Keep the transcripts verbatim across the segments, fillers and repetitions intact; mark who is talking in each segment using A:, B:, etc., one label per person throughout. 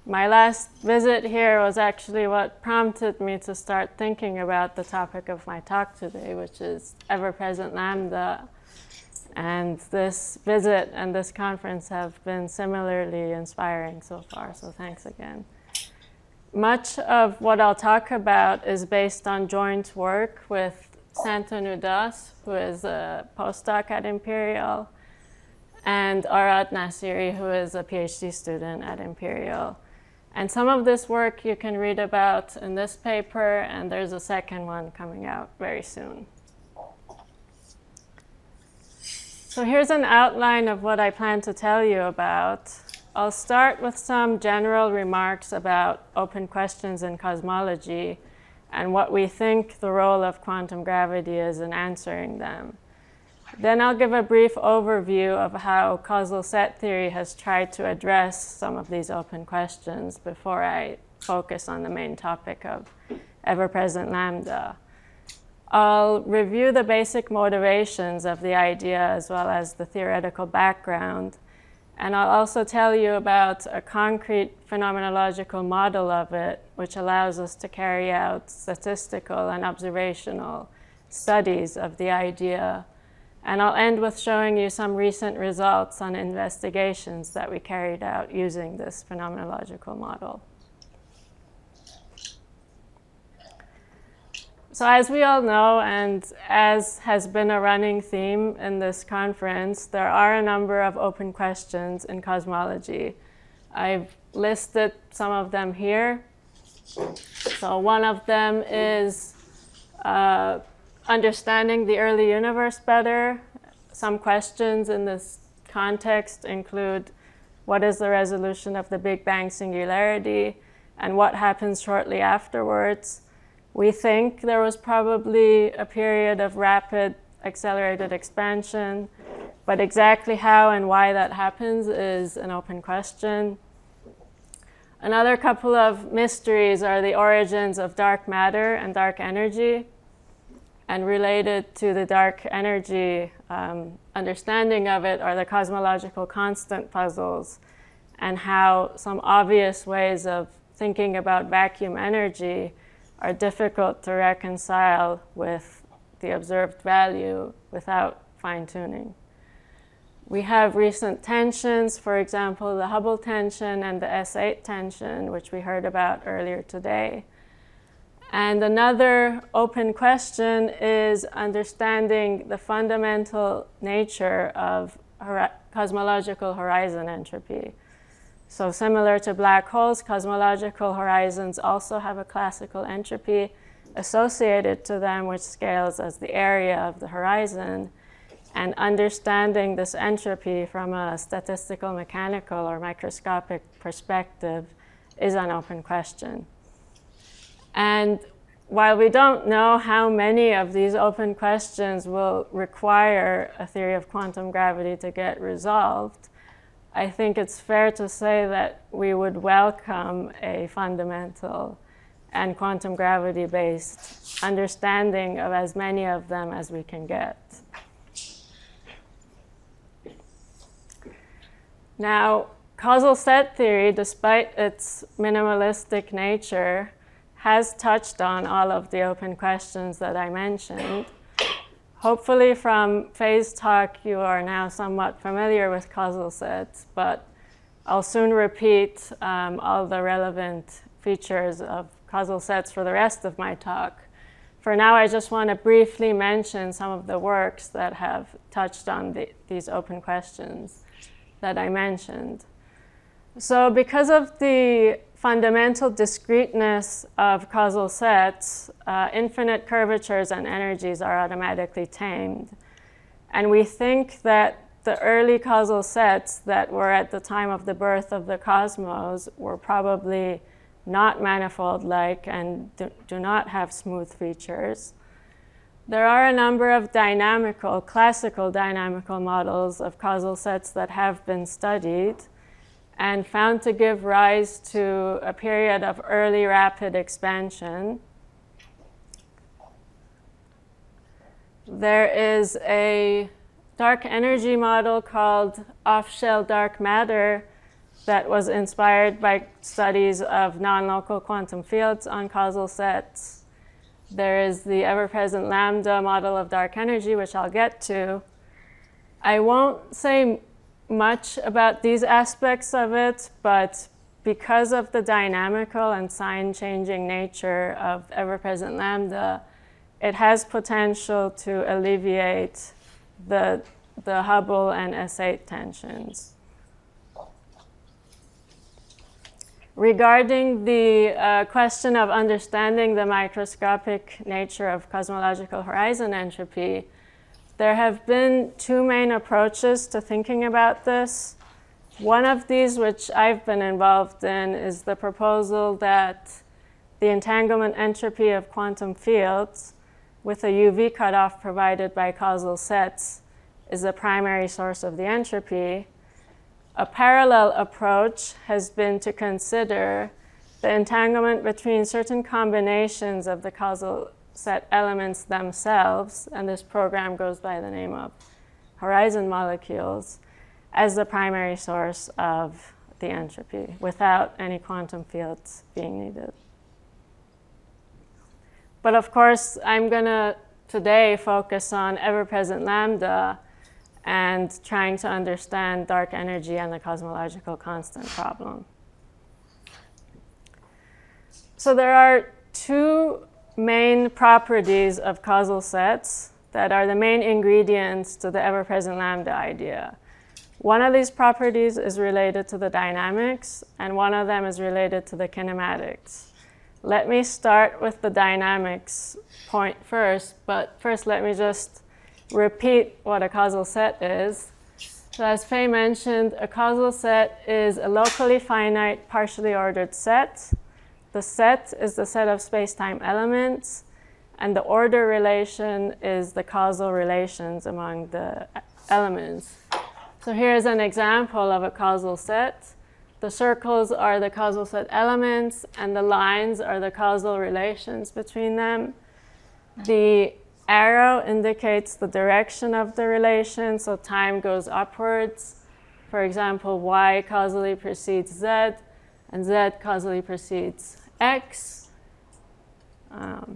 A: My last visit here was actually what prompted me to start thinking about the topic of my talk today, which is ever-present lambda. And this visit and this conference have been similarly inspiring so far, so thanks again. Much of what I'll talk about is based on joint work with Santanu Das, who is a postdoc at Imperial, and Arad Nasiri, who is a PhD student at Imperial. And some of this work you can read about in this paper, and there's a second one coming out very soon. So here's an outline of what I plan to tell you about. I'll start with some general remarks about open questions in cosmology and what we think the role of quantum gravity is in answering them. Then I'll give a brief overview of how causal set theory has tried to address some of these open questions before I focus on the main topic of ever-present lambda. I'll review the basic motivations of the idea as well as the theoretical background. And I'll also tell you about a concrete phenomenological model of it, which allows us to carry out statistical and observational studies of the idea. And I'll end with showing you some recent results on investigations that we carried out using this phenomenological model. So as we all know, and as has been a running theme in this conference, there are a number of open questions in cosmology. I've listed some of them here. So one of them is uh, understanding the early universe better. Some questions in this context include what is the resolution of the Big Bang singularity and what happens shortly afterwards. We think there was probably a period of rapid accelerated expansion, but exactly how and why that happens is an open question. Another couple of mysteries are the origins of dark matter and dark energy. And related to the dark energy um, understanding of it are the cosmological constant puzzles and how some obvious ways of thinking about vacuum energy are difficult to reconcile with the observed value without fine-tuning. We have recent tensions, for example, the Hubble tension and the S eight tension, which we heard about earlier today. And another open question is understanding the fundamental nature of hor- cosmological horizon entropy. So similar to black holes, cosmological horizons also have a classical entropy associated to them, which scales as the area of the horizon. And understanding this entropy from a statistical, mechanical, or microscopic perspective is an open question. And while we don't know how many of these open questions will require a theory of quantum gravity to get resolved, I think it's fair to say that we would welcome a fundamental and quantum gravity-based understanding of as many of them as we can get. Now, causal set theory, despite its minimalistic nature, has touched on all of the open questions that I mentioned. Hopefully from Faye's talk, you are now somewhat familiar with causal sets, but I'll soon repeat um, all the relevant features of causal sets for the rest of my talk. For now, I just want to briefly mention some of the works that have touched on the, these open questions that I mentioned. So because of the fundamental discreteness of causal sets, uh, infinite curvatures and energies are automatically tamed. And we think that the early causal sets that were at the time of the birth of the cosmos were probably not manifold-like and do, do not have smooth features. There are a number of dynamical, classical dynamical models of causal sets that have been studied and found to give rise to a period of early rapid expansion. There is a dark energy model called off-shell dark matter that was inspired by studies of non-local quantum fields on causal sets. There is the ever-present lambda model of dark energy, which I'll get to. I won't say much about these aspects of it, but because of the dynamical and sign-changing nature of ever-present lambda, it has potential to alleviate the, the Hubble and S eight tensions. Regarding the uh, question of understanding the microscopic nature of cosmological horizon entropy, there have been two main approaches to thinking about this. One of these, which I've been involved in, is the proposal that the entanglement entropy of quantum fields with a U V cutoff provided by causal sets is the primary source of the entropy. A parallel approach has been to consider the entanglement between certain combinations of the causal set elements themselves, and this program goes by the name of horizon molecules, as the primary source of the entropy without any quantum fields being needed. But of course, I'm going to today focus on ever-present lambda and trying to understand dark energy and the cosmological constant problem. So there are two main properties of causal sets that are the main ingredients to the ever-present lambda idea. One of these properties is related to the dynamics, and one of them is related to the kinematics. Let me start with the dynamics point first, but first let me just repeat what a causal set is. So as Faye mentioned, a causal set is a locally finite, partially ordered set. The set is the set of space-time elements, and the order relation is the causal relations among the elements. So here's an example of a causal set. The circles are the causal set elements, and the lines are the causal relations between them. The arrow indicates the direction of the relation, so time goes upwards. For example, y causally precedes z, and z causally precedes x. Um,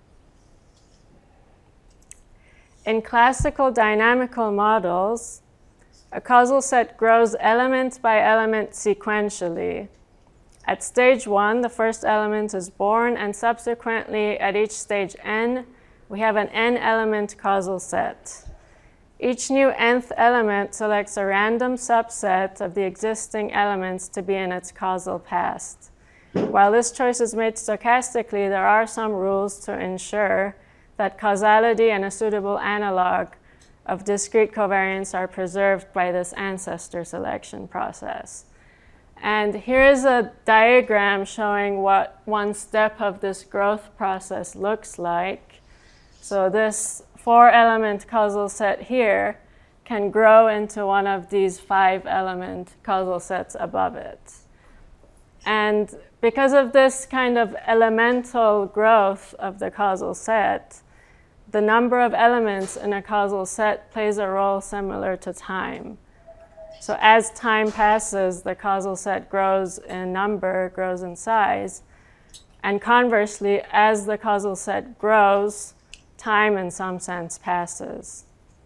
A: in classical dynamical models, a causal set grows element by element sequentially. At stage one, the first element is born, and subsequently at each stage n, we have an n-element causal set. Each new nth element selects a random subset of the existing elements to be in its causal past. While this choice is made stochastically, there are some rules to ensure that causality and a suitable analog of discrete covariance are preserved by this ancestor selection process. And here's a diagram showing what one step of this growth process looks like. So this four-element causal set here can grow into one of these five-element causal sets above it. And because of this kind of elemental growth of the causal set, the number of elements in a causal set plays a role similar to time. So as time passes, the causal set grows in number, grows in size. And conversely, as the causal set grows, time in some sense passes.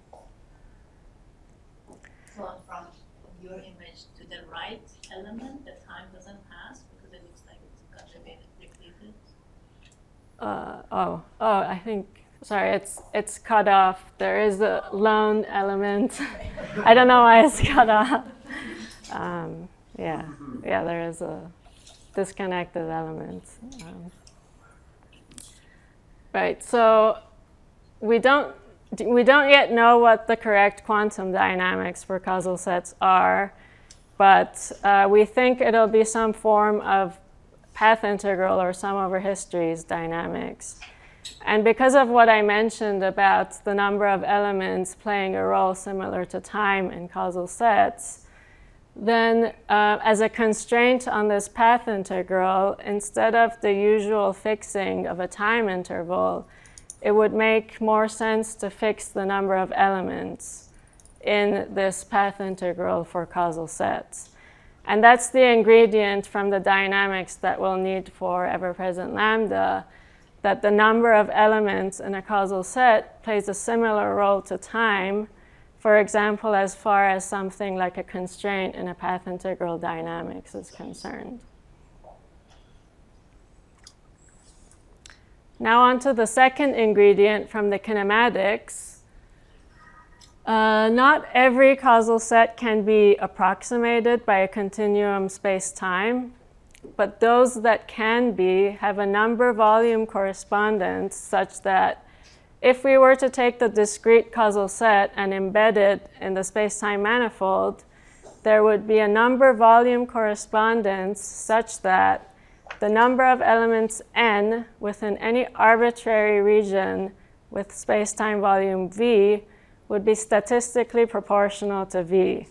B: So from your image to the right element, the time doesn't pass because it looks like it's conjugated, depleted?
A: Uh, oh, oh, I think, sorry, it's, it's cut off. There is a lone element. I don't know why it's cut off. Um, yeah, yeah, there is a disconnected element. Um, right, so we don't, we don't yet know what the correct quantum dynamics for causal sets are, but uh, we think it'll be some form of path integral or sum over histories dynamics. And because of what I mentioned about the number of elements playing a role similar to time in causal sets, then uh, as a constraint on this path integral, instead of the usual fixing of a time interval, it would make more sense to fix the number of elements in this path integral for causal sets. And that's the ingredient from the dynamics that we'll need for ever-present lambda, that the number of elements in a causal set plays a similar role to time, for example, as far as something like a constraint in a path integral dynamics is concerned. Now on to the second ingredient from the kinematics. Uh, not every causal set can be approximated by a continuum space-time, but those that can be have a number-volume correspondence such that if we were to take the discrete causal set and embed it in the space-time manifold, there would be a number-volume correspondence such that the number of elements n within any arbitrary region with space-time volume v would be statistically proportional to v.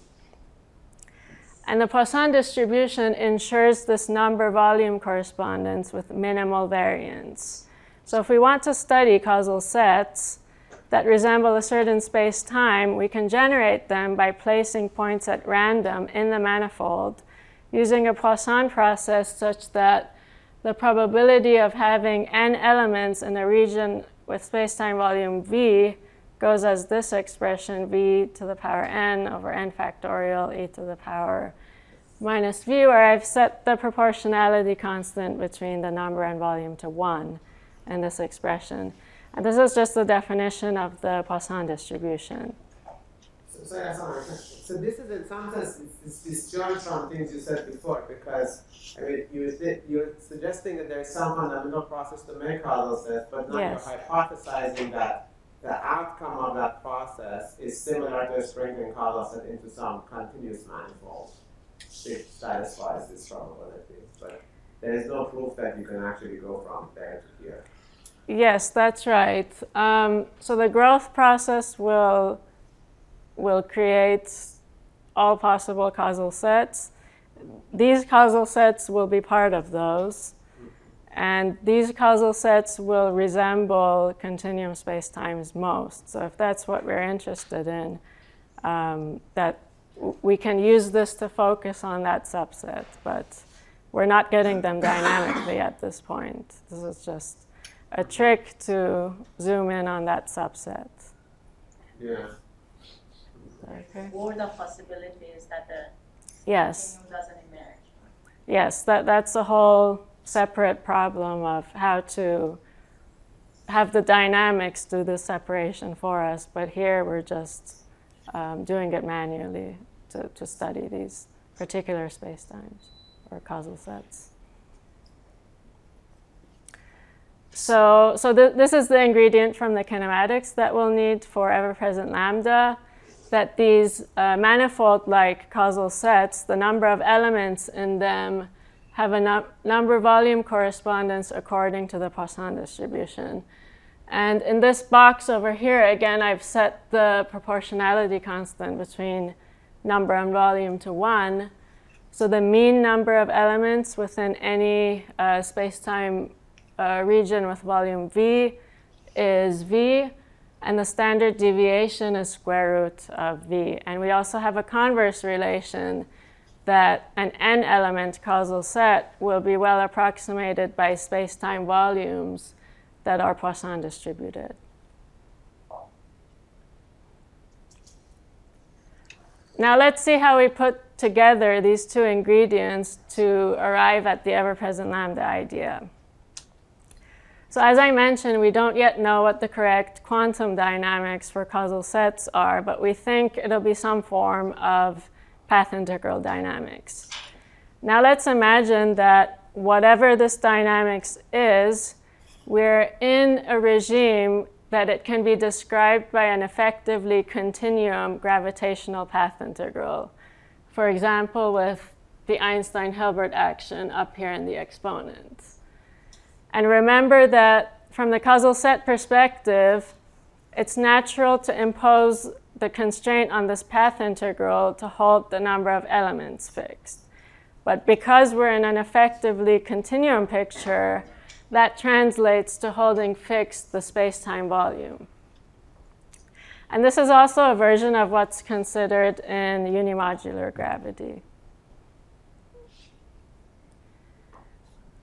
A: And the Poisson distribution ensures this number-volume correspondence with minimal variance. So if we want to study causal sets that resemble a certain space-time, we can generate them by placing points at random in the manifold using a Poisson process such that the probability of having n elements in a region with space-time volume v goes as this expression, v to the power n over n factorial e to the power minus v, where I've set the proportionality constant between the number and volume to one in this expression. And this is just the definition of the Poisson distribution.
C: So, so, that's all right. So this is in some sense it's disjoint from things you said before, because I mean you th- you're suggesting that there's some fundamental process to make causal sets, but now yes. You're hypothesizing that the outcome of that process is similar to a sprinkling causal set into some continuous manifold, which satisfies this probability. But there is no proof that you can actually go from there to here.
A: Yes, that's right. Um, so the growth process will will create all possible causal sets. These causal sets will be part of those. And these causal sets will resemble continuum spacetimes most. So if that's what we're interested in, um, that w- we can use this to focus on that subset. But we're not getting them dynamically at this point. This is just a trick to zoom in on that subset.
C: Yeah.
B: Okay. Or the possibility is that the
A: yes.
B: continuum doesn't emerge.
A: Yes, that, that's a whole separate problem of how to have the dynamics do the separation for us. But here we're just um, doing it manually to, to study these particular spacetimes or causal sets. So, so th- this is the ingredient from the kinematics that we'll need for ever-present lambda, that these uh, manifold-like causal sets, the number of elements in them have a num- number-volume correspondence according to the Poisson distribution. And in this box over here, again, I've set the proportionality constant between number and volume to one. So the mean number of elements within any uh, space-time uh, region with volume v is v, and the standard deviation is square root of v. And we also have a converse relation that an n-element causal set will be well approximated by space-time volumes that are Poisson distributed. Now let's see how we put together these two ingredients to arrive at the ever-present lambda idea. So as I mentioned, we don't yet know what the correct quantum dynamics for causal sets are, but we think it'll be some form of path integral dynamics. Now let's imagine that whatever this dynamics is, we're in a regime that it can be described by an effectively continuum gravitational path integral. For example, with the Einstein-Hilbert action up here in the exponent. And remember that from the causal set perspective, it's natural to impose the constraint on this path integral to hold the number of elements fixed. But because we're in an effectively continuum picture, that translates to holding fixed the space-time volume. And this is also a version of what's considered in unimodular gravity.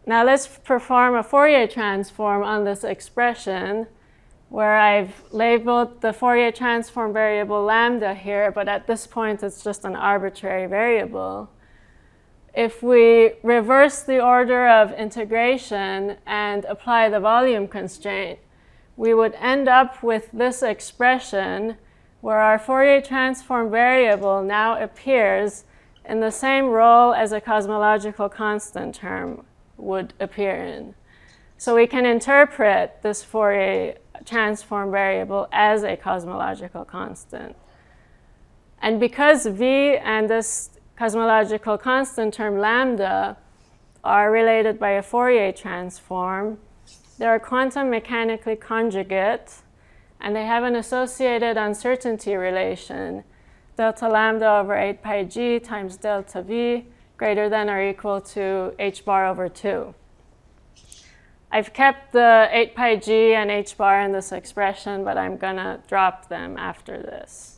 A: now let's perform a Fourier transform on this expression where I've labeled the Fourier transform variable lambda here, but at this point it's just an arbitrary variable. If we reverse the order of integration and apply the volume constraint, we would end up with this expression where our Fourier transform variable now appears in the same role as a cosmological constant term would appear in. So we can interpret this Fourier transform variable as a cosmological constant. And because V and this cosmological constant term lambda are related by a Fourier transform, they are quantum mechanically conjugate, and they have an associated uncertainty relation, delta lambda over eight pi g times delta V greater than or equal to h bar over two. I've kept the eight pi g and h bar in this expression, but I'm going to drop them after this.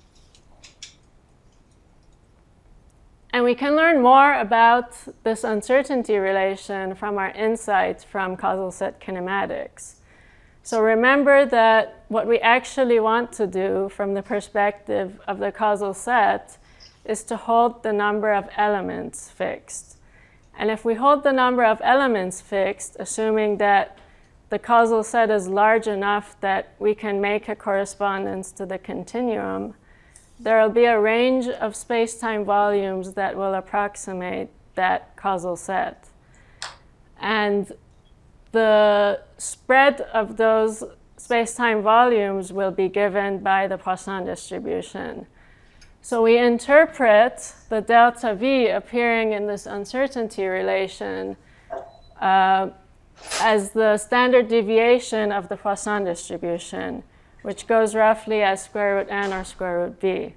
A: And we can learn more about this uncertainty relation from our insights from causal set kinematics. So remember that what we actually want to do from the perspective of the causal set is to hold the number of elements fixed. And if we hold the number of elements fixed, assuming that the causal set is large enough that we can make a correspondence to the continuum, there will be a range of space-time volumes that will approximate that causal set. And the spread of those space-time volumes will be given by the Poisson distribution. So we interpret the delta V appearing in this uncertainty relation uh, as the standard deviation of the Poisson distribution, which goes roughly as square root n or square root v.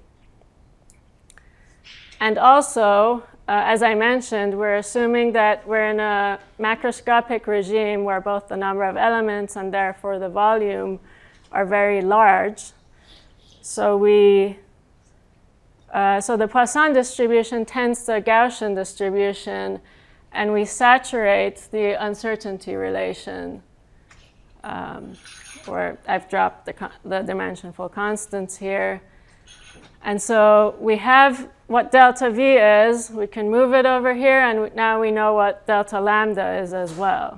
A: And also, uh, as I mentioned, we're assuming that we're in a macroscopic regime where both the number of elements and therefore the volume are very large. So we, uh, so the Poisson distribution tends to a Gaussian distribution, and we saturate the uncertainty relation. Um, where I've dropped the, the dimensionful constants here. And so we have what delta V is. We can move it over here, and now we know what delta lambda is as well.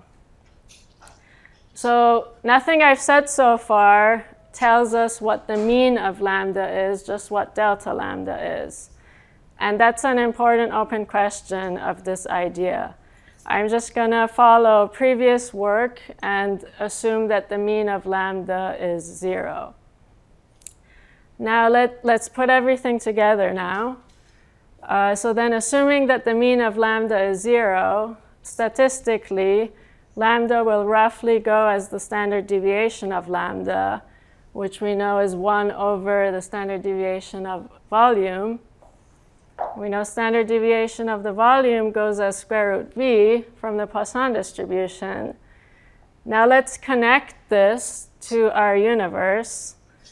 A: So nothing I've said so far tells us what the mean of lambda is, just what delta lambda is. And that's an important open question of this idea. I'm just going to follow previous work and assume that the mean of lambda is zero. Now let, let's put everything together now. Uh, so then assuming that the mean of lambda is zero, statistically, lambda will roughly go as the standard deviation of lambda, which we know is one over the standard deviation of volume. We know standard deviation of the volume goes as square root v from the Poisson distribution. Now let's connect this to our universe.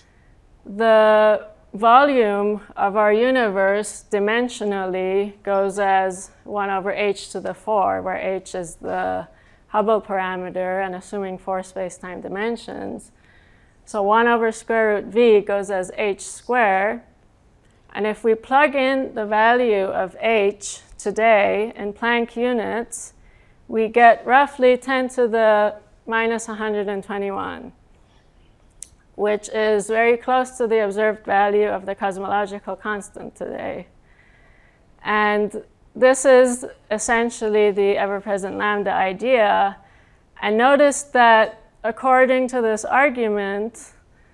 A: The volume of our universe dimensionally goes as one over h to the four, where h is the Hubble parameter, and assuming four space-time dimensions. So one over square root v goes as h squared. And if we plug in the value of h today in Planck units, we get roughly ten to the minus one hundred twenty-one, which is very close to the observed value of the cosmological constant today. And this is essentially the ever-present lambda idea. And notice that according to this argument,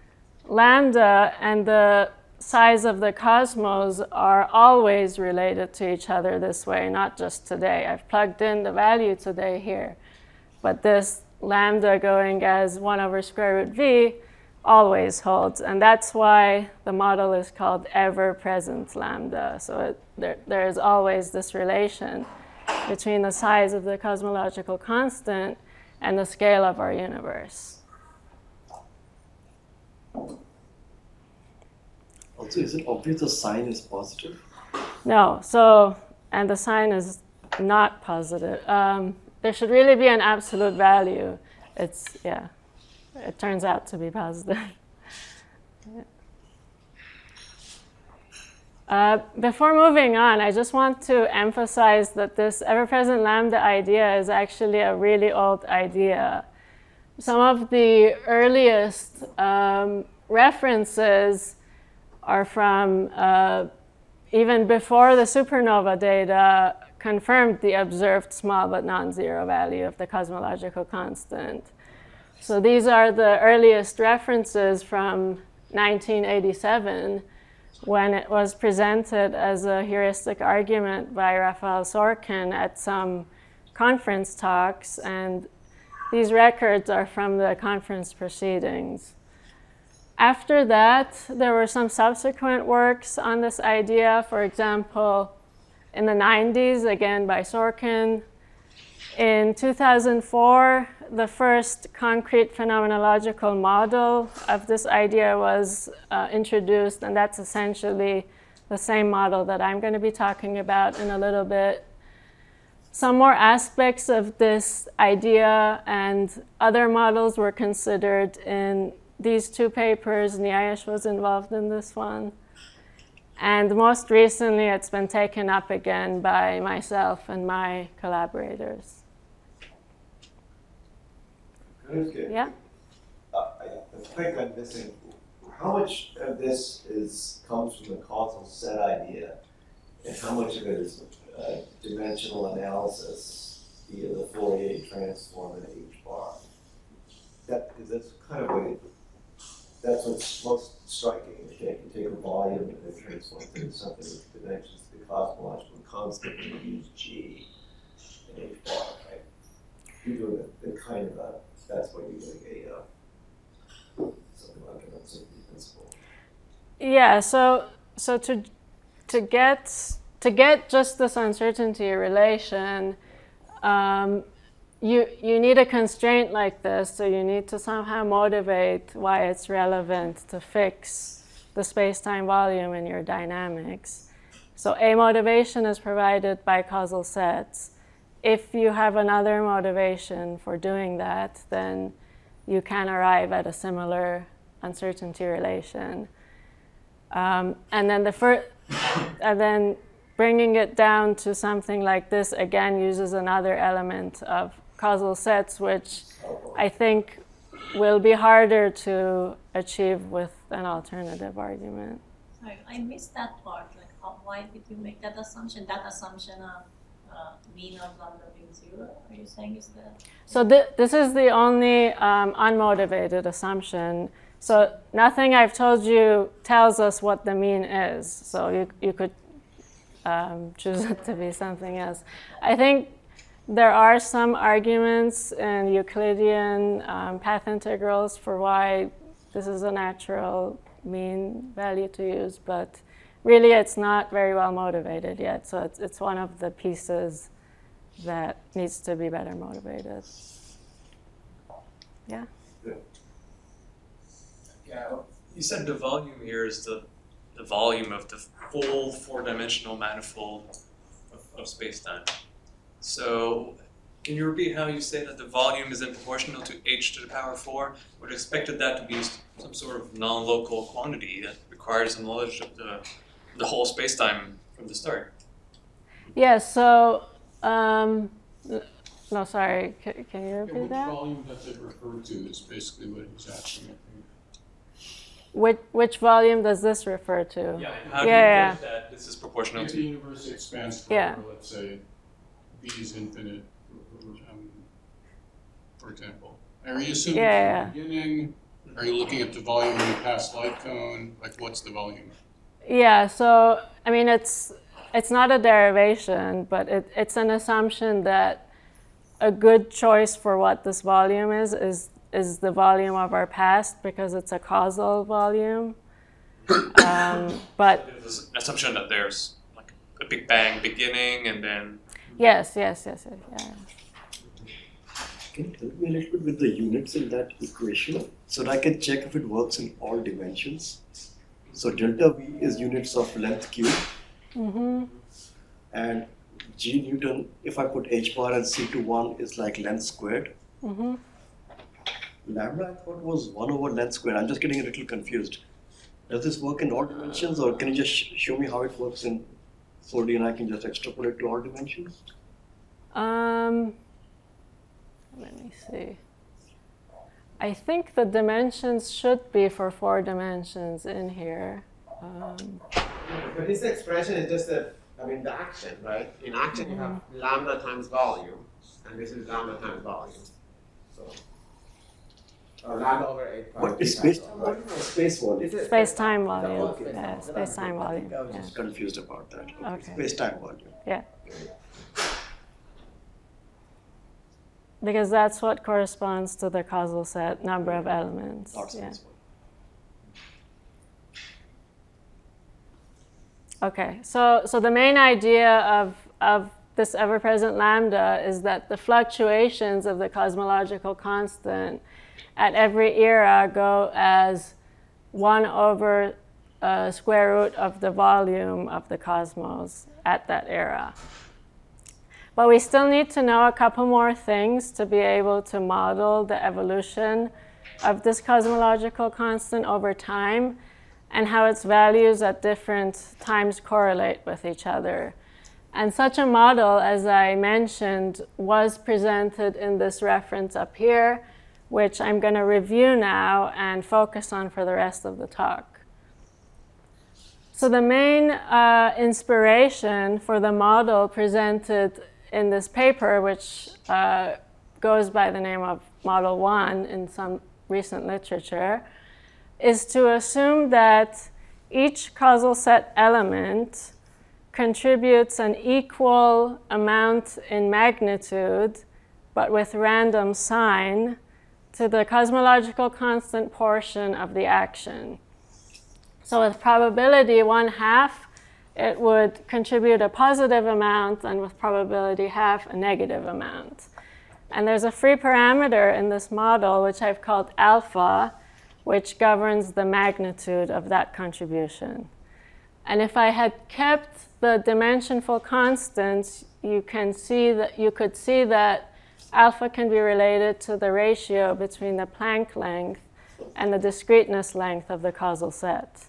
A: lambda and the size of the cosmos are always related to each other this way, not just today. I've plugged in the value today here, but this lambda going as one over square root v always holds, and that's why the model is called ever-present lambda. So it, there, there is always this relation between the size of the cosmological constant and the scale of our universe.
D: Also, is it obvious the sign is positive?
A: No, so, and the sign is not positive. Um, there should really be an absolute value. It's, yeah, it turns out to be positive. Yeah. Uh, before moving on, I just want to emphasize that this ever-present lambda idea is actually a really old idea. Some of the earliest um, references are from uh, even before the supernova data confirmed the observed small but non-zero value of the cosmological constant. So these are the earliest references from nineteen eighty-seven, when it was presented as a heuristic argument by Raphael Sorkin at some conference talks, and these records are from the conference proceedings. After that, there were some subsequent works on this idea, for example, in the nineties, again by Sorkin. In two thousand four, the first concrete phenomenological model of this idea was uh, introduced, and that's essentially the same model that I'm going to be talking about in a little bit. Some more aspects of this idea and other models were considered in these two papers. Nyayesh was involved in this one. And most recently, it's been taken up again by myself and my collaborators.
D: Okay.
A: Yeah?
D: Uh, I, I think I'm missing, how much of this is comes from the causal set idea, and how much of it is uh, dimensional analysis via the Fourier transform in H bar? That, that's kind of what it, that's what's most striking. Okay, you take a volume and then transform it into something with dimensions of the cosmological constant, and you use G in H bar, right? You're doing a, a kind of a, that's what you're doing a, uh, something like an uncertainty principle.
A: Yeah, so so to to get to get just this uncertainty relation, um, you you need a constraint like this. So you need to somehow motivate why it's relevant to fix the space-time volume in your dynamics. So a motivation is provided by causal sets. If you have another motivation for doing that, then you can arrive at a similar uncertainty relation. Um, and then the first, and then bringing it down to something like this again uses another element of causal sets, which I think will be harder to achieve with an alternative argument.
B: Sorry, I missed that part. Like, how, why did you make that assumption? That assumption of uh, mean of lambda being zero? Are you saying is that?
A: So th this is the only um, unmotivated assumption. So nothing I've told you tells us what the mean is. So you you could um, choose it to be something else. I think there are some arguments in Euclidean um, path integrals for why this is a natural mean value to use, but really it's not very well motivated yet. So it's it's one of the pieces that needs to be better motivated. Yeah.
E: Yeah, you said the volume here is the, the volume of the full four-dimensional manifold of, of space-time. So can you repeat how you say that the volume is in proportional to h to the power four? I would have expected that to be some sort of non-local quantity that requires a knowledge of the, the whole space-time from the start.
A: Yeah, so, um, no, sorry, can, can you repeat
F: yeah, which
A: that?
F: Which volume does it refer to is basically what he's asking, I think.
A: Which, which volume does this refer to?
E: Yeah, how
A: Yeah,
E: do you
A: yeah.
E: get that this is proportional
F: If
E: to?
F: the universe expands
A: Yeah.
F: forever, let's say B is infinite, um, for example. Are you assuming
A: Yeah,
F: from
A: yeah.
F: the beginning? Are you looking at the volume in the past light cone? Like, what's the volume?
A: Yeah, so, I mean, it's, it's not a derivation, but it, it's an assumption that a good choice for what this volume is, is is the volume of our past because it's a causal volume. Um, but
E: There's an assumption that there's like a Big Bang beginning and then.
A: yes, yes, yes, yes, yeah.
G: Can you help me a little bit with the units in that equation so that I can check if it works in all dimensions? So delta V is units of length cubed.
A: Mm-hmm.
G: And G Newton, if I put h bar and c to one is like length squared.
A: Mm-hmm.
G: Lambda I thought was one over length squared. I'm just getting a little confused. Does this work in all dimensions, or can you just sh show me how it works in four D and I can just extrapolate to all dimensions?
A: Um, let me see. I think the dimensions should be for four dimensions in here. Um,
C: But this expression is just a, I mean, the action, right? In action, you have lambda times volume, and this is lambda times volume. So, or lambda over eight pi.
G: What is space? What is space volume?
C: This is
A: Space-time
C: the whole
A: volume.
C: space-time
A: Yeah,
C: volume.
A: space-time
G: I
A: volume.
G: think I was
A: Yeah.
G: just confused about that.
A: Okay.
G: Space-time volume.
A: Yeah. Because that's what corresponds to the causal set number of elements.
G: Not
A: Yeah.
G: space volume.
A: Okay, so, so the main idea of, of this ever-present lambda is that the fluctuations of the cosmological constant at every era go as one over uh, square root of the volume of the cosmos at that era. But we still need to know a couple more things to be able to model the evolution of this cosmological constant over time and how its values at different times correlate with each other. And such a model, as I mentioned, was presented in this reference up here, which I'm going to review now and focus on for the rest of the talk. So the main uh, inspiration for the model presented in this paper, which uh, goes by the name of Model one in some recent literature, is to assume that each causal set element contributes an equal amount in magnitude, but with random sign, to the cosmological constant portion of the action. So with probability one half, it would contribute a positive amount, and with probability half, a negative amount. And there's a free parameter in this model, which I've called alpha, which governs the magnitude of that contribution. And if I had kept the dimensionful constants, you can see that you could see that alpha can be related to the ratio between the Planck length and the discreteness length of the causal set.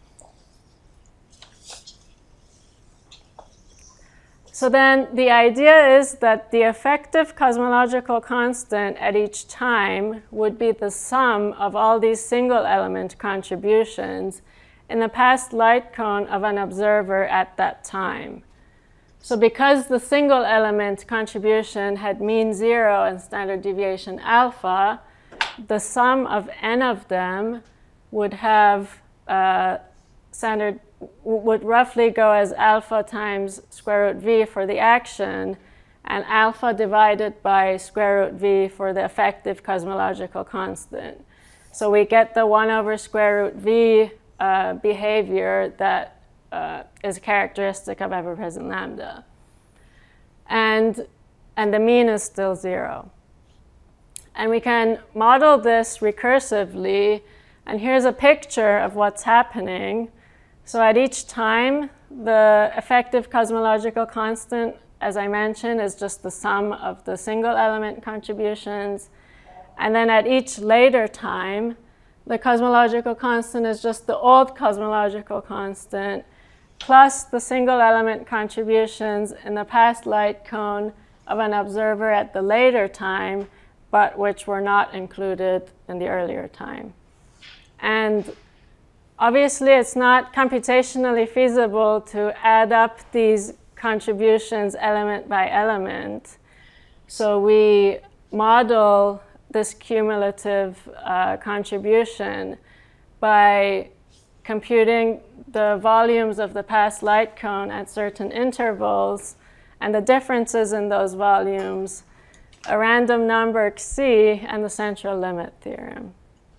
A: So then the idea is that the effective cosmological constant at each time would be the sum of all these single element contributions in the past light cone of an observer at that time. So because the single element contribution had mean zero and standard deviation alpha, the sum of n of them would have uh, standard would roughly go as alpha times square root v for the action, and alpha divided by square root v for the effective cosmological constant. So we get the one over square root v uh, behavior that uh, is characteristic of ever-present lambda. And, and the mean is still zero. And we can model this recursively, and here's a picture of what's happening. So at each time, the effective cosmological constant, as I mentioned, is just the sum of the single element contributions. And then at each later time, the cosmological constant is just the old cosmological constant plus the single element contributions in the past light cone of an observer at the later time, but which were not included in the earlier time. And obviously, it's not computationally feasible to add up these contributions element by element. So we model this cumulative uh, contribution by computing the volumes of the past light cone at certain intervals and the differences in those volumes, a random number xi, and the central limit theorem.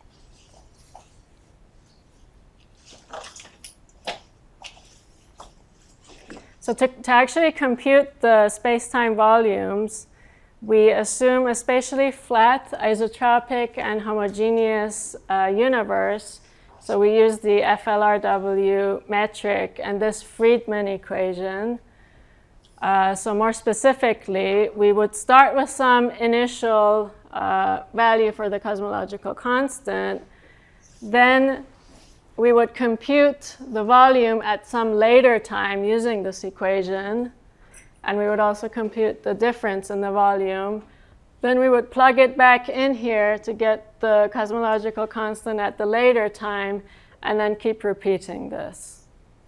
A: So to, to actually compute the space-time volumes, we assume a spatially flat, isotropic, and homogeneous uh, universe. So we use the F L R W metric and this Friedmann equation. Uh, so more specifically, we would start with some initial uh, value for the cosmological constant. Then we would compute the volume at some later time using this equation. And we would also compute the difference in the volume. Then we would plug it back in here to get the cosmological constant at the later time, and then keep repeating this.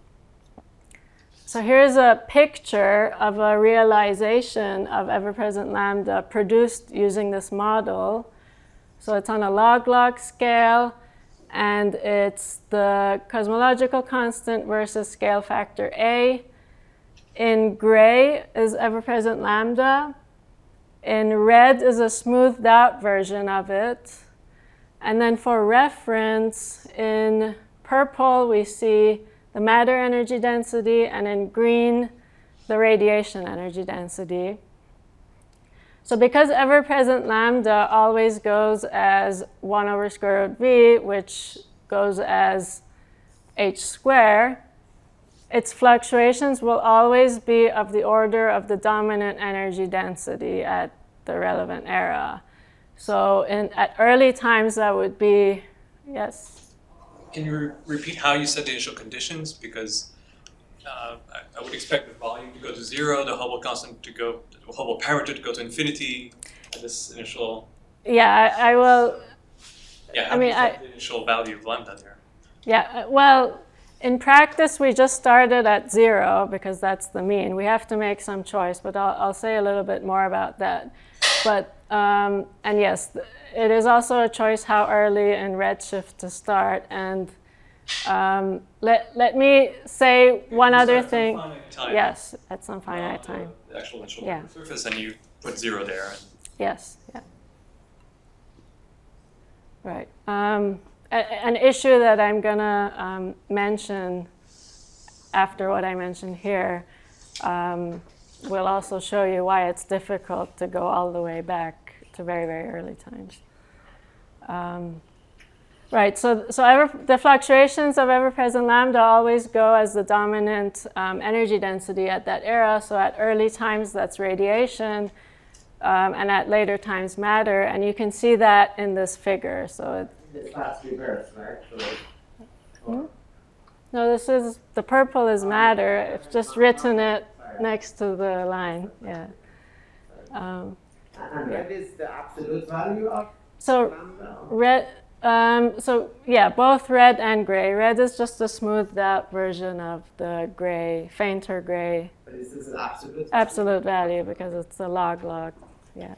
A: So here's a picture of a realization of ever-present lambda produced using this model. So it's on a log-log scale, and it's the cosmological constant versus scale factor A. In gray is ever-present lambda. In red is a smoothed out version of it. And then for reference, in purple we see the matter energy density, and in green, the radiation energy density. So because ever-present lambda always goes as one over square root v, which goes as h squared, its fluctuations will always be of the order of the dominant energy density at the relevant era. So in, at early times, that would be, yes?
E: Can you re- repeat how you set the initial conditions? Because uh, I, I would expect the volume to go to zero, the Hubble constant to go, the Hubble parameter to go to infinity, at this initial.
A: Yeah, I, I will.
E: Yeah, how
A: I mean,
E: do you set
A: I,
E: the initial value of lambda there?
A: Yeah, well, in practice, we just started at zero because that's the mean. We have to make some choice, but I'll, I'll say a little bit more about that. But, um, and yes, it is also a choice how early in Redshift to start. And um, let, let me say one
E: You
A: other
E: start at some
A: thing.
E: finite time,
A: Yes, at some
E: uh,
A: finite time.
E: The actual initial
A: Yeah.
E: surface, and you put zero there. And
A: Yes, yeah. Right. Um, a, an issue that I'm going to um, mention after what I mentioned here um, will also show you why it's difficult to go all the way back to very, very early times. Um, right, so, so ever, the fluctuations of ever-present lambda always go as the dominant um, energy density at that era. So at early times, that's radiation. Um, and at later times matter, and you can see that in this figure. So it,
C: It's fast reverse, right? So,
A: hmm? No, this is, the purple is matter. It's just written it next to the line, yeah. Um,
C: and red is the absolute value of
A: so
C: lambda?
A: red, um, so yeah, both red and gray. Red is just a smoothed out version of the gray, fainter gray.
C: But this is an absolute value?
A: Absolute value because it's a log-log, yeah.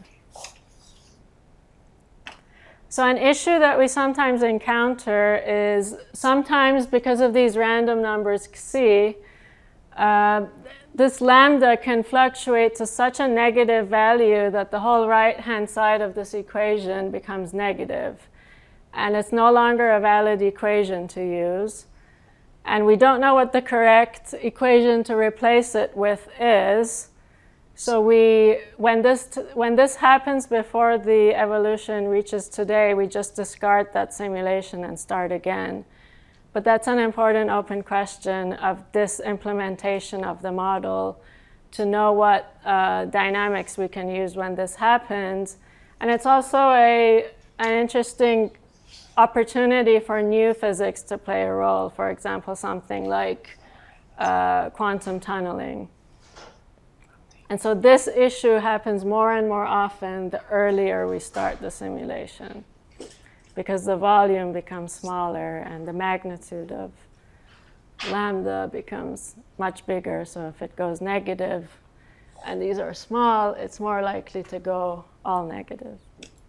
A: So an issue that we sometimes encounter is sometimes because of these random numbers xi, uh, this lambda can fluctuate to such a negative value that the whole right-hand side of this equation becomes negative. And it's no longer a valid equation to use. And we don't know what the correct equation to replace it with is. So we, when this, t- when this happens before the evolution reaches today, we just discard that simulation and start again. But that's an important open question of this implementation of the model to know what uh, dynamics we can use when this happens. And it's also a, an interesting opportunity for new physics to play a role. For example, something like uh, quantum tunneling. And so this issue happens more and more often the earlier we start the simulation, because the volume becomes smaller and the magnitude of lambda becomes much bigger. So if it goes negative and these are small, it's more likely to go all negative.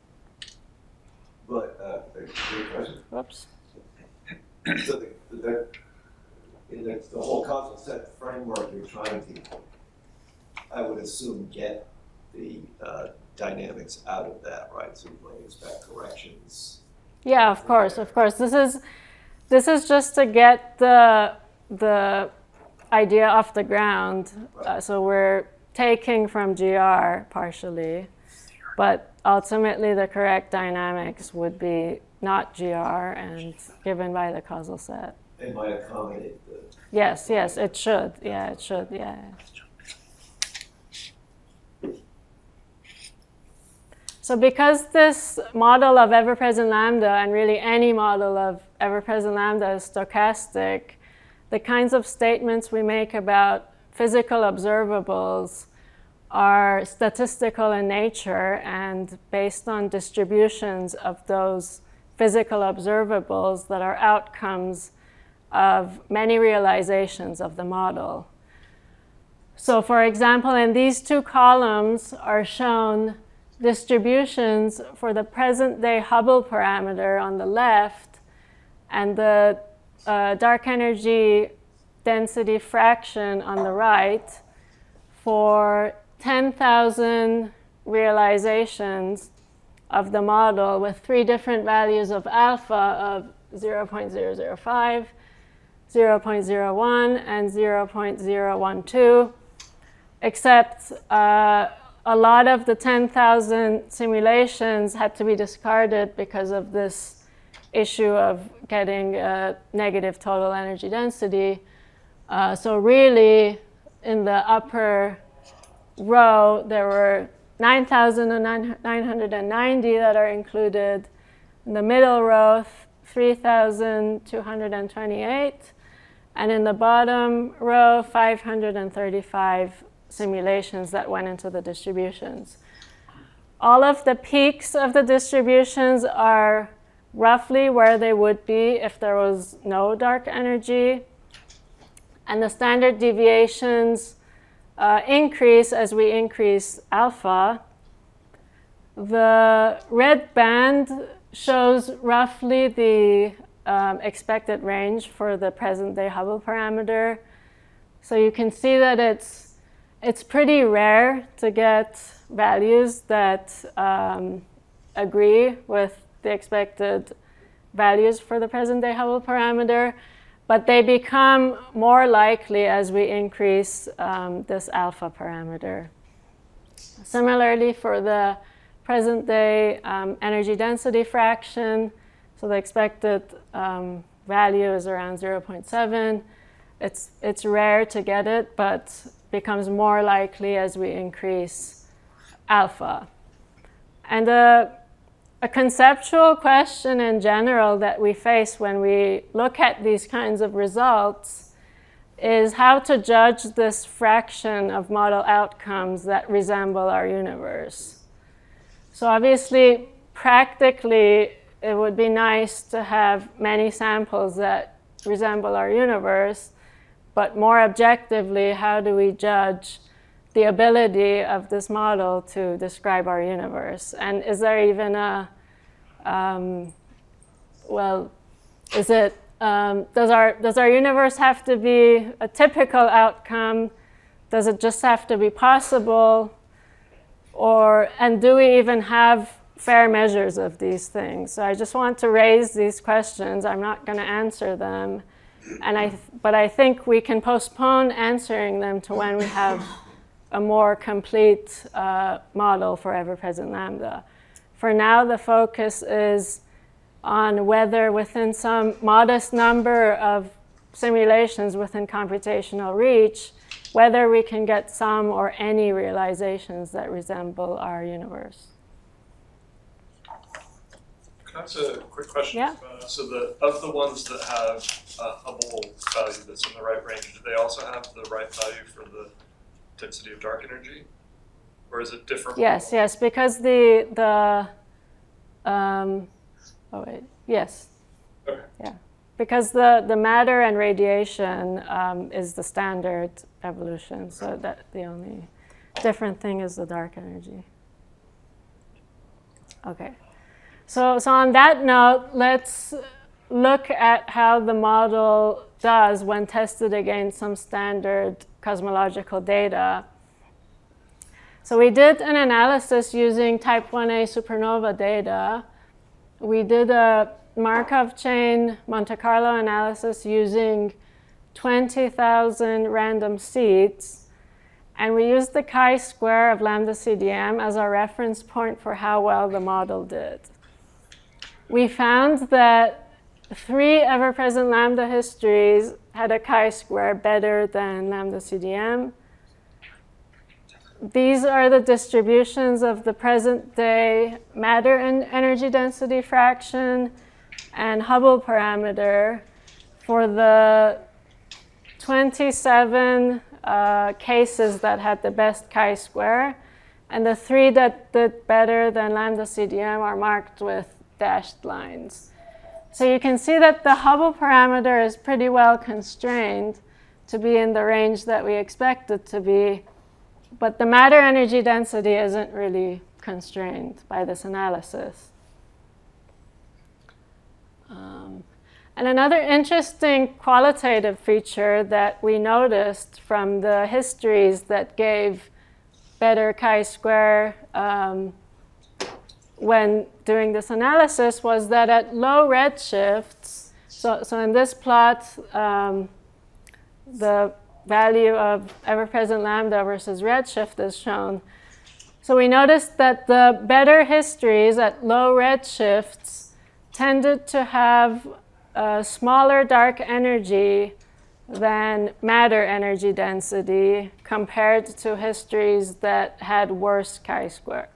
D: But, uh, a good question.
A: Whoops.
D: So the, the, in the, the whole causal set framework you're trying to, I would assume, get the uh, dynamics out of that, right? So you might expect corrections.
A: Yeah, of course, of course. This is this is just to get the the idea off the ground. Uh, so we're taking from G R partially, but ultimately the correct dynamics would be not G R and given by the causal set.
D: It might accommodate the.
A: Yes, yes, it should. Yeah, it should. Yeah. So because this model of ever-present lambda, and really any model of ever-present lambda, is stochastic, the kinds of statements we make about physical observables are statistical in nature and based on distributions of those physical observables that are outcomes of many realizations of the model. So for example, in these two columns are shown distributions for the present-day Hubble parameter on the left and the uh, dark energy density fraction on the right for ten thousand realizations of the model with three different values of alpha of zero point zero zero five, zero point zero one, and zero point zero one two, except uh, a lot of the ten thousand simulations had to be discarded because of this issue of getting a negative total energy density. Uh, so really, in the upper row, there were nine thousand nine hundred ninety that are included. In the middle row, three thousand two hundred twenty-eight. And in the bottom row, five hundred thirty-five simulations that went into the distributions. All of the peaks of the distributions are roughly where they would be if there was no dark energy. And the standard deviations uh, increase as we increase alpha. The red band shows roughly the um, expected range for the present-day Hubble parameter. So you can see that it's, it's pretty rare to get values that um, agree with the expected values for the present-day Hubble parameter. But they become more likely as we increase um, this alpha parameter. Similarly, for the present-day um, energy density fraction, so the expected um, value is around zero point seven. It's, it's rare to get it, but becomes more likely as we increase alpha. And uh, a conceptual question in general that we face when we look at these kinds of results is how to judge this fraction of model outcomes that resemble our universe. So obviously, practically, it would be nice to have many samples that resemble our universe, but more objectively, how do we judge the ability of this model to describe our universe? And is there even a, um, well, is it, um, does our, does our universe have to be a typical outcome? Does it just have to be possible? Or, and do we even have fair measures of these things? So I just want to raise these questions. I'm not going to answer them. And I, but I think we can postpone answering them to when we have a more complete uh, model for ever-present lambda. For now, the focus is on whether within some modest number of simulations within computational reach, whether we can get some or any realizations that resemble our universe.
E: Can I ask a quick question?
A: Yeah.
E: Uh, so the, of the ones that have a Hubble value that's in the right range, do they also have the right value for the density of dark energy? Or is it different?
A: Yes, yes, because the, the um, oh wait, yes.
E: Okay.
A: Yeah, because the, the matter and radiation um, is the standard evolution, so that the only different thing is the dark energy. Okay, so, so on that note, let's look at how the model does when tested against some standard cosmological data. So we did an analysis using type one A supernova data. We did a Markov chain Monte Carlo analysis using twenty thousand random seeds. And we used the chi-square of lambda C D M as our reference point for how well the model did. We found that three ever-present lambda histories had a chi-square better than lambda C D M. these are the distributions of the present day matter and energy density fraction and Hubble parameter for the twenty-seven uh, cases that had the best chi-square, and the three that did better than lambda C D M are marked with dashed lines. So you can see that the Hubble parameter is pretty well constrained to be in the range that we expect it to be, but the matter energy density isn't really constrained by this analysis. Um, and another interesting qualitative feature that we noticed from the histories that gave better chi-square um, when doing this analysis was that at low redshifts, so, so in this plot, um, the value of ever-present lambda versus redshift is shown. So we noticed that the better histories at low redshifts tended to have a smaller dark energy than matter energy density compared to histories that had worse chi-square.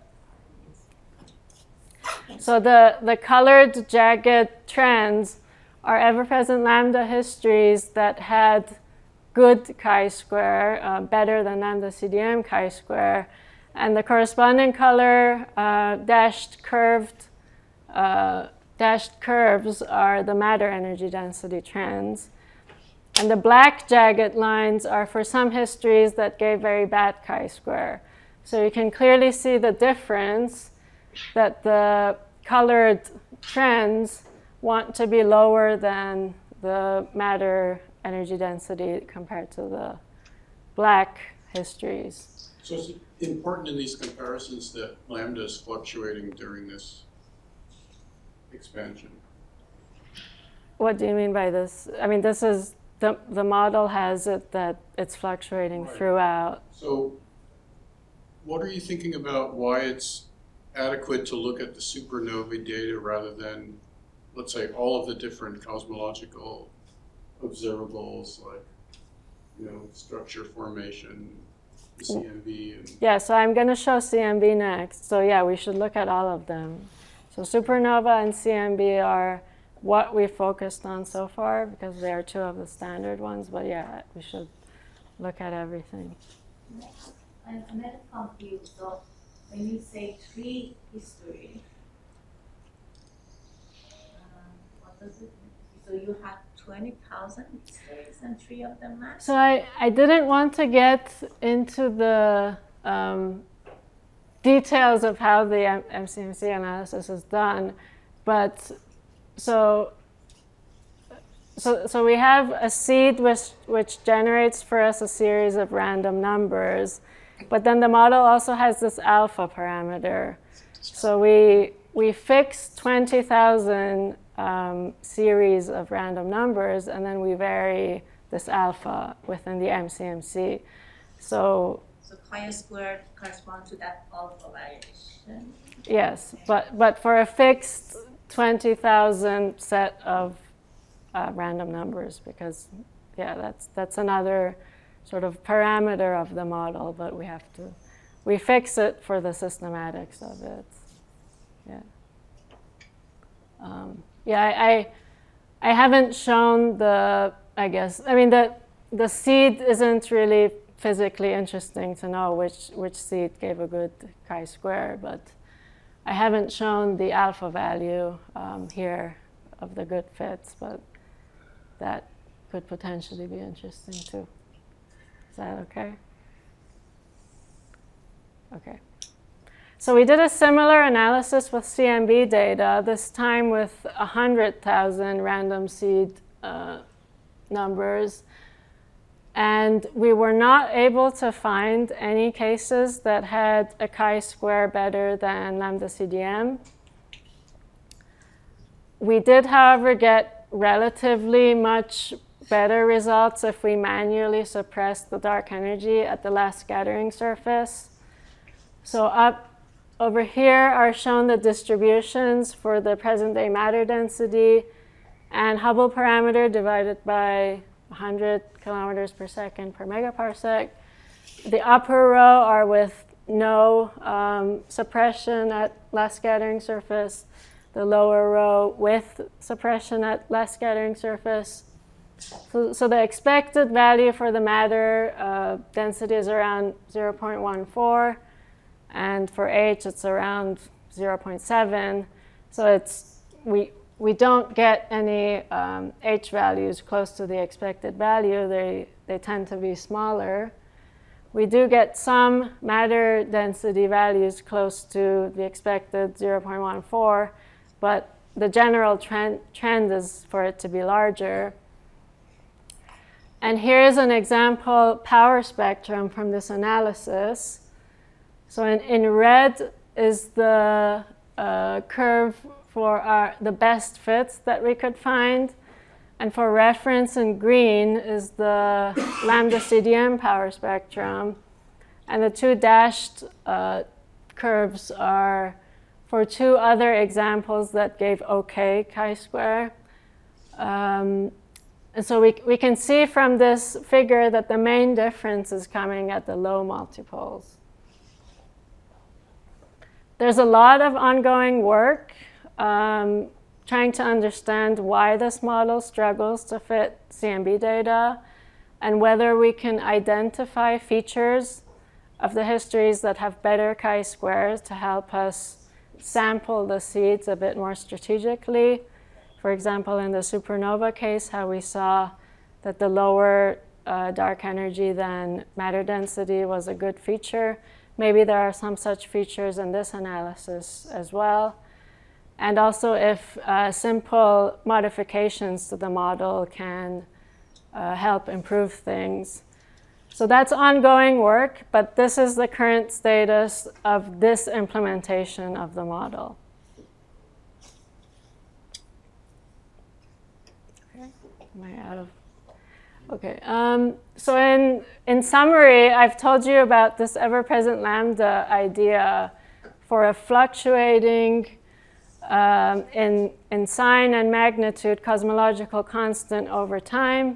A: So the, the colored jagged trends are ever-present lambda histories that had good chi-square, uh, better than lambda C D M chi-square, and the corresponding color uh, dashed curved uh, dashed curves are the matter energy density trends. And the black jagged lines are for some histories that gave very bad chi-square. So you can clearly see the difference that the colored trends want to be lower than the matter energy density compared to the black histories.
F: So it's important in these comparisons that lambda is fluctuating during this expansion.
A: What do you mean by this? I mean, this is, the, the model has it that it's fluctuating
F: Right.
A: throughout.
F: So what are you thinking about why it's adequate to look at the supernovae data rather than, let's say, all of the different cosmological observables like, you know, structure formation, the C M B, and
A: Yeah, so I'm going to show C M B next. So yeah, we should look at all of them. So supernova and C M B are what we focused on so far because they are two of the standard ones. But yeah, we should look at everything.
B: I'm I'm a little confused. So when you say tree history, um, what does it mean? So you have twenty thousand histories and three of them match?
A: So I, I didn't want to get into the um, details of how the M C M C analysis is done, but so so so we have a seed which which generates for us a series of random numbers, but then the model also has this alpha parameter. So we we fix twenty thousand um, series of random numbers, and then we vary this alpha within the M C M C. So
B: So chi-squared corresponds to that alpha variation.
A: yes, but but for a fixed twenty thousand set of uh, random numbers, because yeah, that's that's another sort of parameter of the model, but we have to we fix it for the systematics of it. Yeah. Um, yeah, I, I I haven't shown the I guess I mean the the seed isn't really physically interesting to know which which seed gave a good chi-square, but I haven't shown the alpha value um, here of the good fits, but that could potentially be interesting too. Is that okay? Okay. So we did a similar analysis with C M B data, this time with one hundred thousand random seed uh, numbers. And we were not able to find any cases that had a chi-square better than lambda C D M. We did, however, get relatively much better results if we manually suppress the dark energy at the last scattering surface. So up over here are shown the distributions for the present-day matter density and Hubble parameter divided by one hundred kilometers per second per megaparsec. The upper row are with no um, suppression at last scattering surface. The lower row with suppression at last scattering surface. So, so the expected value for the matter uh, density is around zero point one four, and for H it's around zero point seven. So it's we we don't get any um, H values close to the expected value. They they tend to be smaller. We do get some matter density values close to the expected zero point one four, but the general trend trend is for it to be larger. And here's an example power spectrum from this analysis. So in, in red is the uh, curve for our, the best fits that we could find. And for reference in green is the lambda C D M power spectrum. And the two dashed uh, curves are for two other examples that gave OK chi-square. Um, And so we, we can see from this figure that the main difference is coming at the low multiples. There's a lot of ongoing work um, trying to understand why this model struggles to fit C M B data and whether we can identify features of the histories that have better chi-squares to help us sample the seeds a bit more strategically. For example, in the supernova case, how we saw that the lower uh, dark energy than matter density was a good feature. Maybe there are some such features in this analysis as well. And also if uh, simple modifications to the model can uh, help improve things. So that's ongoing work, but this is the current status of this implementation of the model. Am I out of? Okay. Um, so in, in summary, I've told you about this ever-present lambda idea for a fluctuating um, in, in sign and magnitude cosmological constant over time.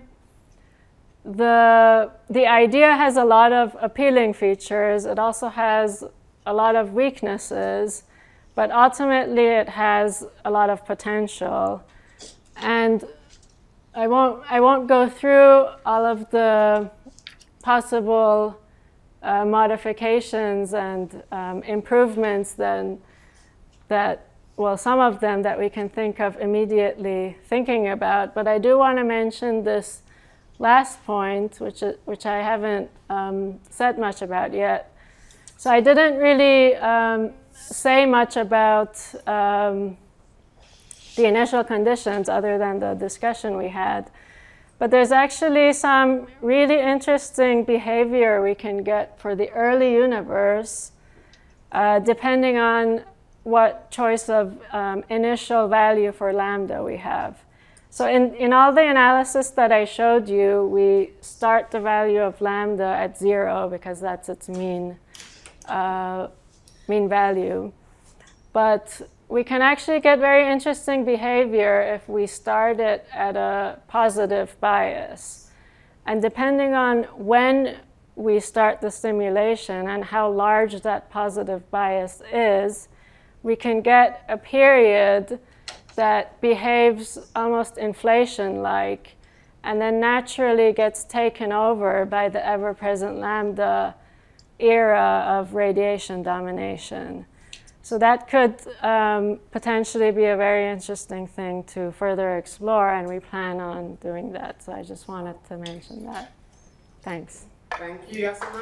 A: The, the idea has a lot of appealing features. It also has a lot of weaknesses, but ultimately it has a lot of potential. And I won't, I won't go through all of the possible uh, modifications and um, improvements then that, well, some of them that we can think of immediately thinking about. But I do want to mention this last point, which, which I haven't um, said much about yet. So I didn't really um, say much about um, the initial conditions other than the discussion we had. But there's actually some really interesting behavior we can get for the early universe, uh, depending on what choice of um, initial value for lambda we have. So in, in all the analysis that I showed you, we start the value of lambda at zero because that's its mean, uh, mean value. But we can actually get very interesting behavior if we start it at a positive bias. And depending on when we start the simulation and how large that positive bias is, we can get a period that behaves almost inflation-like and then naturally gets taken over by the ever-present lambda era of radiation domination. So that could um, potentially be a very interesting thing to further explore, and we plan on doing that. So I just wanted to mention that. Thanks.
C: Thank you, Yasmin.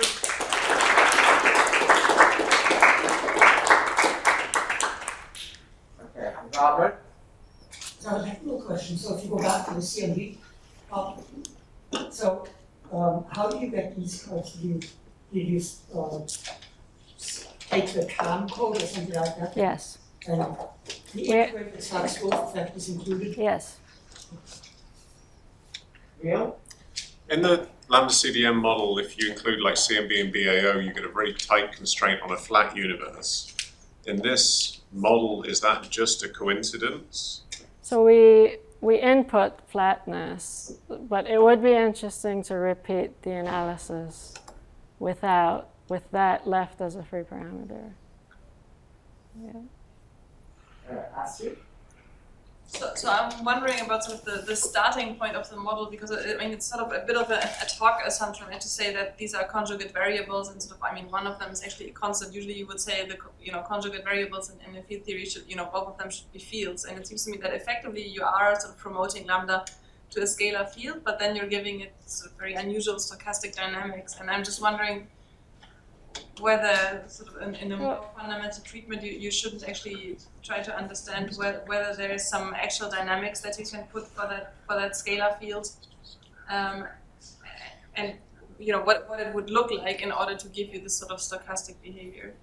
C: Okay, Robert.
H: So I have a little question. So if you go back to the C M B, um, so um, how do you get these curves? Do you, do you uh, take the tram code or something like that?
A: Yes.
H: And the integrated Sachs-Wolf effect is included?
A: Yes.
C: Real?
I: In the lambda C D M model, if you include like C M B and B A O, you get a very tight constraint on a flat universe. In this model, is that just a coincidence?
A: So we, we input flatness, but it would be interesting to repeat the analysis without, with that left as a free parameter. Yeah.
C: Uh, Astrid?
J: So, so I'm wondering about sort of the, the starting point of the model, because I mean it's sort of a bit of a ad hoc assumption, right, to say that these are conjugate variables, and sort of I mean one of them is actually a constant. Usually you would say the you know conjugate variables in, in the field theory should you know both of them should be fields, and it seems to me that effectively you are sort of promoting lambda to a scalar field, but then you're giving it sort of very unusual stochastic dynamics, and I'm just wondering whether sort of in, in a more fundamental treatment you, you shouldn't actually try to understand whether, whether there is some actual dynamics that you can put for that for that scalar field, um, and you know what, what it would look like in order to give you this sort of stochastic behavior.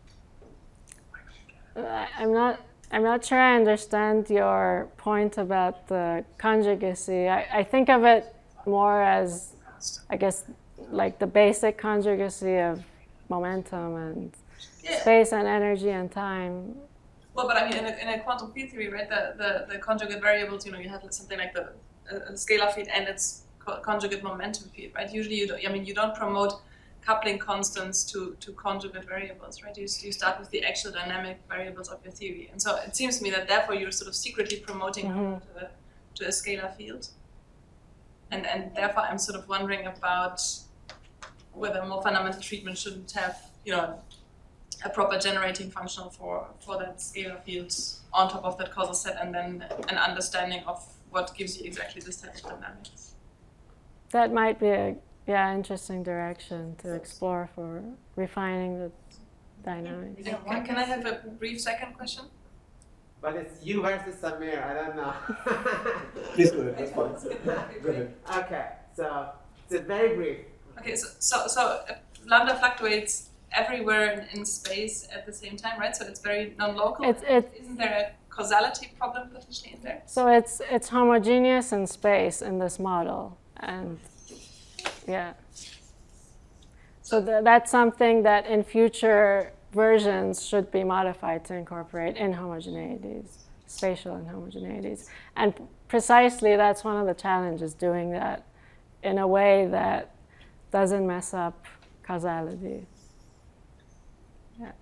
A: Uh, I'm not I'm not sure I understand your point about the conjugacy. I, I think of it more as, I guess, like the basic conjugacy of momentum and
J: Yeah.
A: space and energy and time.
J: Well, but I mean, in a, in a quantum field theory, right, the, the, the conjugate variables, you know, you have something like the a, a scalar field and its co conjugate momentum field, right? Usually, you don't, I mean, you don't promote coupling constants to, to conjugate variables, right? You, you start with the actual dynamic variables of your theory. And so it seems to me that therefore you're sort of secretly promoting
A: Mm-hmm.
J: to, a, to a scalar field. And, and therefore I'm sort of wondering about whether more fundamental treatment shouldn't have, you know, a proper generating function for, for that scalar field on top of that causal set, and then an understanding of what gives you exactly this type of dynamics.
A: That might be a yeah interesting direction to explore for refining the dynamics.
J: And can, can I have a brief second question?
C: But it's you versus Samir, I don't know.
G: Please go ahead, that's fine. Go ahead.
C: Okay, so it's very brief.
J: Okay, so, so, so uh, lambda fluctuates everywhere in, in space at the same time, right? So it's very non-local.
A: It's, it,
J: Isn't there a causality problem potentially in there?
A: so it's it's homogeneous in space in this model, and yeah. So th that's something that in future versions should be modified to incorporate inhomogeneities, spatial inhomogeneities, and precisely that's one of the challenges, doing that in a way that doesn't mess up causality. Yeah.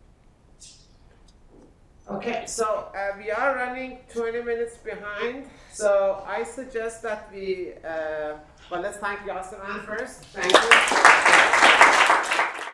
C: Okay, so uh, we are running twenty minutes behind, so I suggest that we, uh, well, let's thank Yaseman first. Thank you.